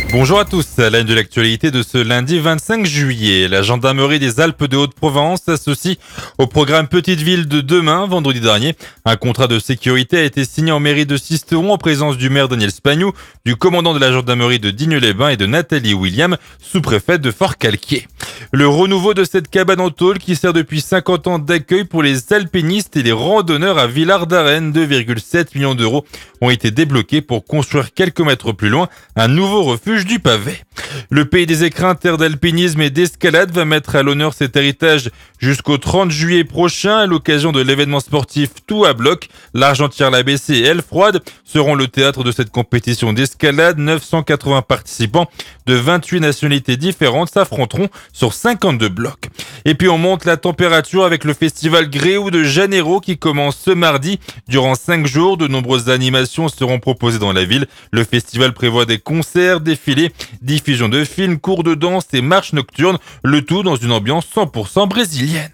Bonjour à tous, à la une de l'actualité de ce lundi 25 juillet. La gendarmerie des Alpes de Haute-Provence s'associe au programme Petite Ville de demain, vendredi dernier. Un contrat de sécurité a été signé en mairie de Sisteron en présence du maire Daniel Spagnou, du commandant de la gendarmerie de Digne-les-Bains et de Nathalie William, sous-préfète de Fort-Calquier. Le renouveau de cette cabane en tôle qui sert depuis 50 ans d'accueil pour les alpinistes et les randonneurs à Villard-d'Arène, 2,7 millions d'euros ont été débloqués pour construire quelques mètres plus loin un nouveau refuge du pavé. Le pays des écrins, terre d'alpinisme et d'escalade, va mettre à l'honneur cet héritage jusqu'au 30 juillet prochain à l'occasion de l'événement sportif Tout à bloc. L'Argentière-l'ABC et Elle Froide seront le théâtre de cette compétition d'escalade. 980 participants de 28 nationalités différentes s'affronteront sur 52 blocs. Et puis on monte la température avec le festival Rio de Janeiro qui commence ce mardi. Durant 5 jours, de nombreuses animations seront proposées dans la ville. Le festival prévoit des concerts, défilés, diffusion de films, cours de danse et marches nocturnes, le tout dans une ambiance 100% brésilienne.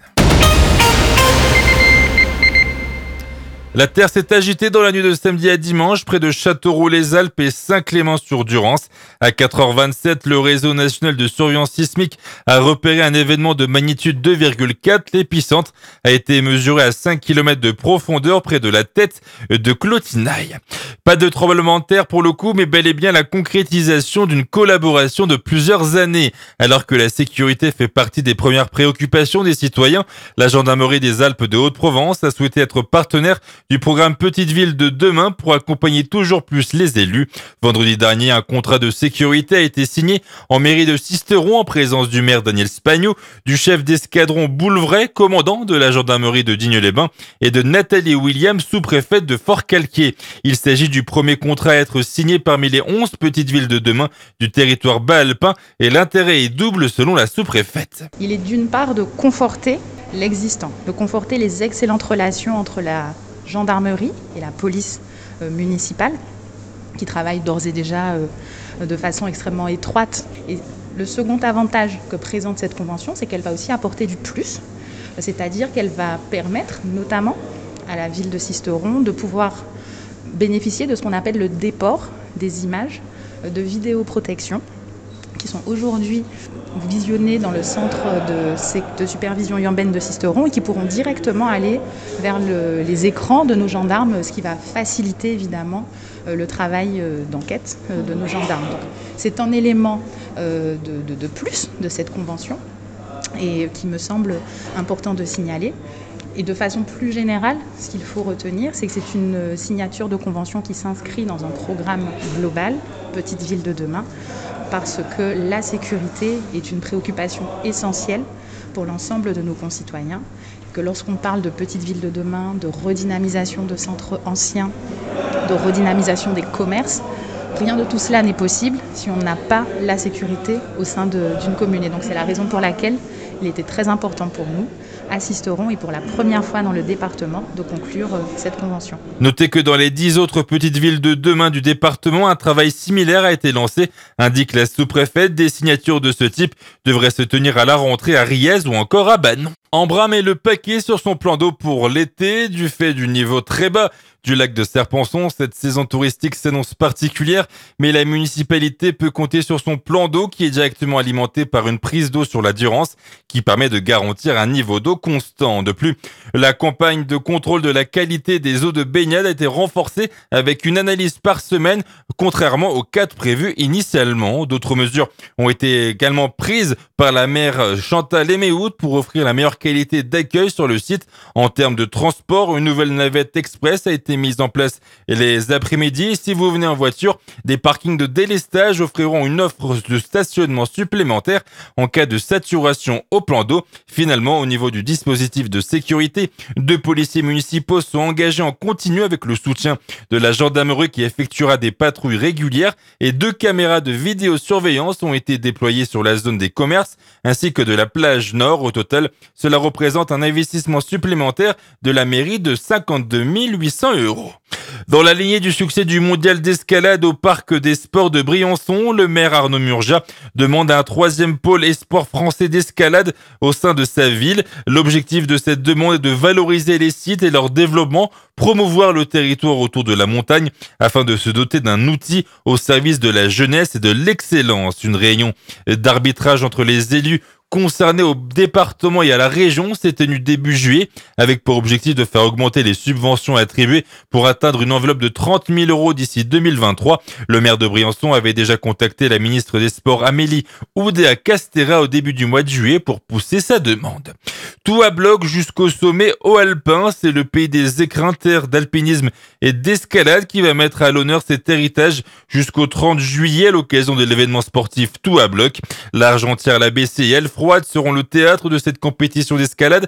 La terre s'est agitée dans la nuit de samedi à dimanche près de Châteauroux-les-Alpes et Saint-Clément-sur-Durance. À 4h27, le réseau national de surveillance sismique a repéré un événement de magnitude 2,4. L'épicentre a été mesuré à 5 km de profondeur près de la tête de Clotinaille. Pas de tremblement de terre pour le coup, mais bel et bien la concrétisation d'une collaboration de plusieurs années. Alors que la sécurité fait partie des premières préoccupations des citoyens, la gendarmerie des Alpes de Haute-Provence a souhaité être partenaire du programme Petite Ville de demain pour accompagner toujours plus les élus. Vendredi dernier, un contrat de sécurité a été signé en mairie de Sisteron en présence du maire Daniel Spagnou, du chef d'escadron Boulevray, commandant de la gendarmerie de Digne-les-Bains, et de Nathalie William, sous-préfète de Fort-Calquier. Il s'agit du premier contrat à être signé parmi les 11 petites villes de demain du territoire bas-alpin et l'intérêt est double selon la sous-préfète. Il est d'une part de conforter l'existant, de conforter les excellentes relations entre la gendarmerie et la police municipale qui travaillent d'ores et déjà de façon extrêmement étroite. Et le second avantage que présente cette convention, c'est qu'elle va aussi apporter du plus, c'est-à-dire qu'elle va permettre notamment à la ville de Sisteron de pouvoir bénéficier de ce qu'on appelle le déport des images de vidéoprotection qui sont aujourd'hui visionnés dans le centre de supervision urbaine de Sisteron et qui pourront directement aller vers les écrans de nos gendarmes, ce qui va faciliter évidemment le travail d'enquête de nos gendarmes. Donc, c'est un élément de plus de cette convention et qui me semble important de signaler. Et de façon plus générale, ce qu'il faut retenir, c'est que c'est une signature de convention qui s'inscrit dans un programme global, Petite Ville de demain, parce que la sécurité est une préoccupation essentielle pour l'ensemble de nos concitoyens. Que lorsqu'on parle de Petite Ville de demain, de redynamisation de centres anciens, de redynamisation des commerces, rien de tout cela n'est possible si on n'a pas la sécurité au sein d'une commune. Et donc c'est la raison pour laquelle il était très important pour nous, à Sisteron et pour la première fois dans le département, de conclure cette convention. Notez que dans les 10 autres petites villes de demain du département, un travail similaire a été lancé, indique la sous-préfète. Des signatures de ce type devraient se tenir à la rentrée à Riez ou encore à Bannes. Embrun met le paquet sur son plan d'eau pour l'été, du fait du niveau très bas du lac de Serpenson. Cette saison touristique s'annonce particulière, mais la municipalité peut compter sur son plan d'eau qui est directement alimenté par une prise d'eau sur la Durance qui permet de garantir un niveau d'eau constant. De plus, la campagne de contrôle de la qualité des eaux de baignade a été renforcée avec une analyse par semaine, contrairement aux 4 prévus initialement. D'autres mesures ont été également prises par la maire Chantal Éméout pour offrir la meilleure qualité d'accueil sur le site. En termes de transport, une nouvelle navette express a été mise en place les après-midi. Si vous venez en voiture, des parkings de délestage offriront une offre de stationnement supplémentaire en cas de saturation au plan d'eau. Finalement, au niveau du dispositif de sécurité, 2 policiers municipaux sont engagés en continu avec le soutien de la gendarmerie qui effectuera des patrouilles régulières et 2 caméras de vidéosurveillance ont été déployées sur la zone des commerces ainsi que de la plage nord. Au total, cela cela représente un investissement supplémentaire de la mairie de 52 800 €. Dans la lignée du succès du mondial d'escalade au parc des sports de Briançon, le maire Arnaud Murgia demande un 3e pôle espoir français d'escalade au sein de sa ville. L'objectif de cette demande est de valoriser les sites et leur développement, promouvoir le territoire autour de la montagne afin de se doter d'un outil au service de la jeunesse et de l'excellence. Une réunion d'arbitrage entre les élus concernés au département et à la région s'est tenue début juillet avec pour objectif de faire augmenter les subventions attribuées pour atteindre une enveloppe de 30 000 € d'ici 2023. Le maire de Briançon avait déjà contacté la ministre des Sports Amélie Oudéa-Castéra au début du mois de juillet pour pousser sa demande. Tout à bloc jusqu'au sommet haut alpin, c'est le pays des écrins, terre d'alpinisme et d'escalade qui va mettre à l'honneur cet héritage jusqu'au 30 juillet à l'occasion de l'événement sportif Tout à bloc. L'Argentière, la BC et Elfroide seront le théâtre de cette compétition d'escalade.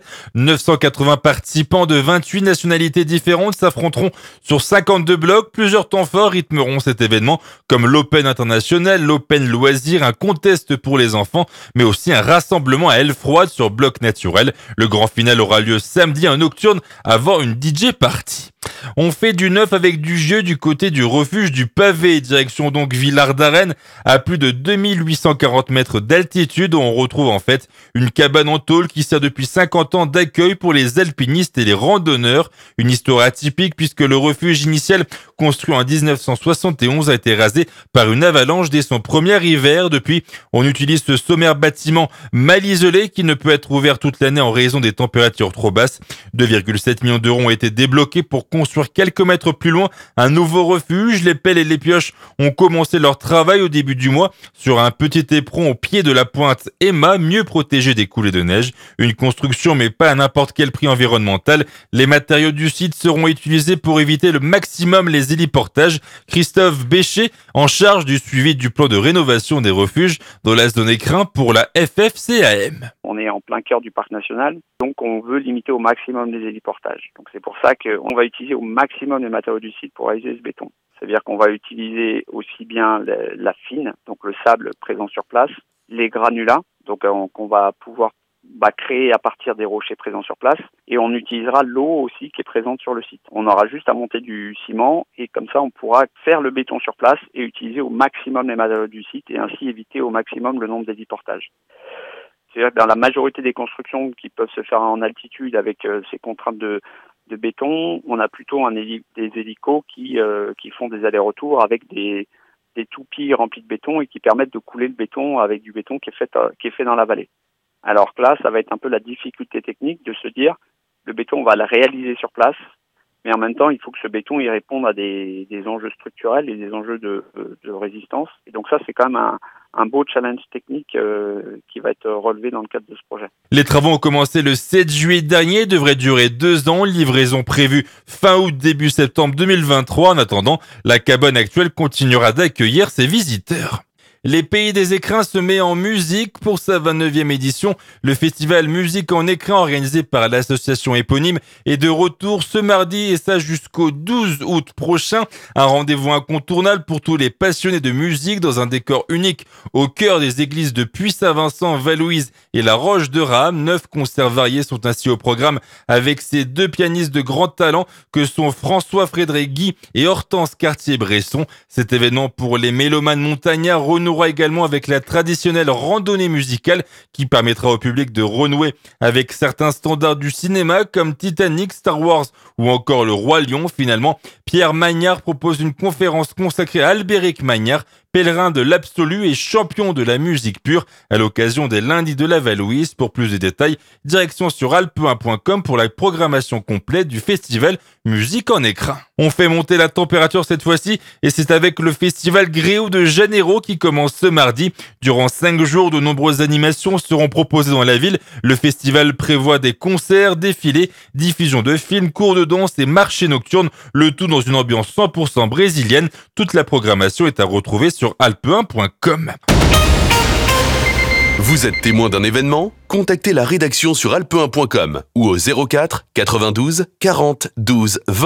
980 participants de 28 nationalités différentes s'affronteront sur 52 blocs. Plusieurs temps forts rythmeront cet événement comme l'Open international, l'Open loisir, un contest pour les enfants, mais aussi un rassemblement à Elfroide sur bloc naturel. Le grand final aura lieu samedi en nocturne avant une DJ party. On fait du neuf avec du jeu du côté du refuge du Pavé, direction donc Villard d'Arène, à plus de 2840 mètres d'altitude, où on retrouve en fait une cabane en tôle qui sert depuis 50 ans d'accueil pour les alpinistes et les randonneurs. Une histoire atypique puisque le refuge initial, construit en 1971, a été rasé par une avalanche dès son premier hiver. Depuis, on utilise ce sommaire bâtiment mal isolé qui ne peut être ouvert toute l'année en raison des températures trop basses. 2,7 millions d'euros ont été débloqués pour construire quelques mètres plus loin un nouveau refuge. Les pelles et les pioches ont commencé leur travail au début du mois sur un petit éperon au pied de la pointe Emma, mieux protégé des coulées de neige. Une construction mais pas à n'importe quel prix environnemental. Les matériaux du site seront utilisés pour éviter le maximum les héliportages. Christophe Bécher, en charge du suivi du plan de rénovation des refuges dans la zone écrin pour la FFCAM. On est en plein cœur du parc national, donc on veut limiter au maximum les héliportages. Donc c'est pour ça qu'on va utiliser au maximum les matériaux du site pour réaliser ce béton. C'est-à-dire qu'on va utiliser aussi bien la fine, donc le sable présent sur place, les granulats, donc qu'on va pouvoir créer à partir des rochers présents sur place, et on utilisera l'eau aussi qui est présente sur le site. On aura juste à monter du ciment et comme ça on pourra faire le béton sur place et utiliser au maximum les matériaux du site et ainsi éviter au maximum le nombre d'héliportages. C'est-à-dire que dans la majorité des constructions qui peuvent se faire en altitude avec ces contraintes de béton, on a plutôt des hélicos qui font des allers-retours avec des toupies remplis de béton et qui permettent de couler le béton avec du béton qui est fait dans la vallée. Alors que là, ça va être un peu la difficulté technique de se dire le béton, on va le réaliser sur place, mais en même temps, il faut que ce béton il réponde à des enjeux structurels et des enjeux de résistance. Et donc ça, c'est quand même un beau challenge technique qui va être relevé dans le cadre de ce projet. Les travaux ont commencé le 7 juillet dernier, devraient durer 2 ans. Livraison prévue fin août, début septembre 2023. En attendant, la cabane actuelle continuera d'accueillir ses visiteurs. Les Pays des Écrins se met en musique pour sa 29e édition. Le festival Musique en Écrin organisé par l'association éponyme est de retour ce mardi et ça jusqu'au 12 août prochain. Un rendez-vous incontournable pour tous les passionnés de musique dans un décor unique au cœur des églises de Puy-Saint-Vincent, Val-Louise et la Roche de Rame. 9 concerts variés sont ainsi au programme avec ces 2 pianistes de grand talent que sont François-Frédéric Guy et Hortense Cartier-Bresson. Cet événement pour les mélomanes montagnards renouera également avec la traditionnelle randonnée musicale qui permettra au public de renouer avec certains standards du cinéma comme Titanic, Star Wars ou encore Le Roi Lion. Finalement, Pierre Magnard propose une conférence consacrée à Albéric Magnard, pèlerin de l'absolu et champion de la musique pure à l'occasion des lundis de la Val-Louise. Pour plus de détails, direction sur alpe1.com pour la programmation complète du festival Musique en Écrin. On fait monter la température cette fois-ci et c'est avec le festival Rio de Janeiro qui commence ce mardi. Durant 5 jours, de nombreuses animations seront proposées dans la ville. Le festival prévoit des concerts, défilés, diffusion de films, cours de danse et marchés nocturnes, le tout dans une ambiance 100% brésilienne. Toute la programmation est à retrouver sur alpe1.com. Vous êtes témoin d'un événement ? Contactez la rédaction sur alpe1.com ou au 04 92 40 12 20.